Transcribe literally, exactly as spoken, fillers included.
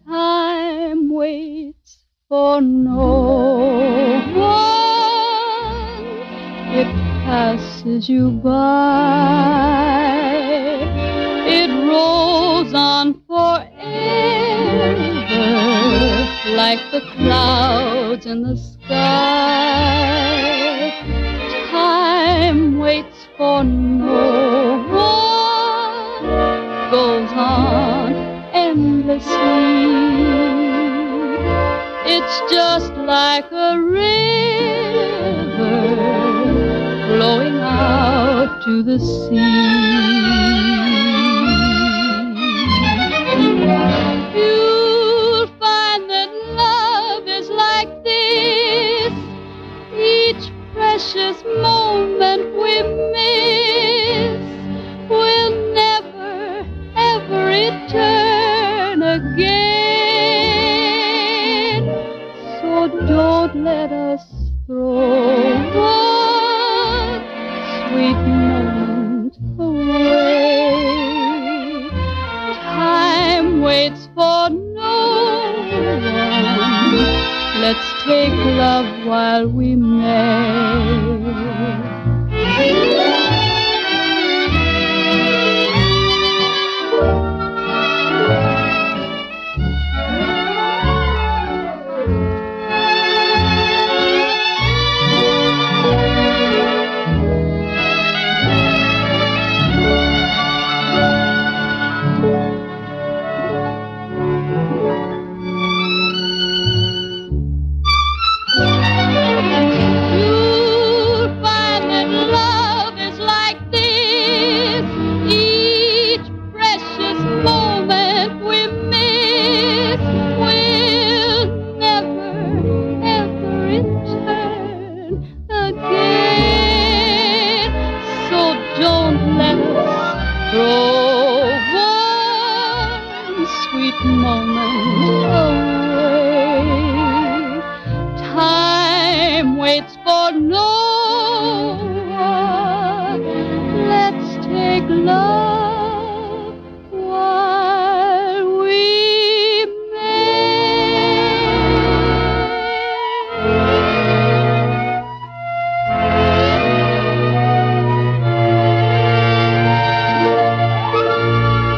Time waits for no one. It passes you by. It rolls on forever, like the clouds in the sky. Time waits for no one. Goes on endlessly. It's just like a river flowing out to the sea. You'll find that love is like this. Each precious moment we miss will never, ever return again. So don't let us throw one sweet moment away. Time waits for no one. Let's take love while we may. Don't let us throw one sweet moment away. Time waits for no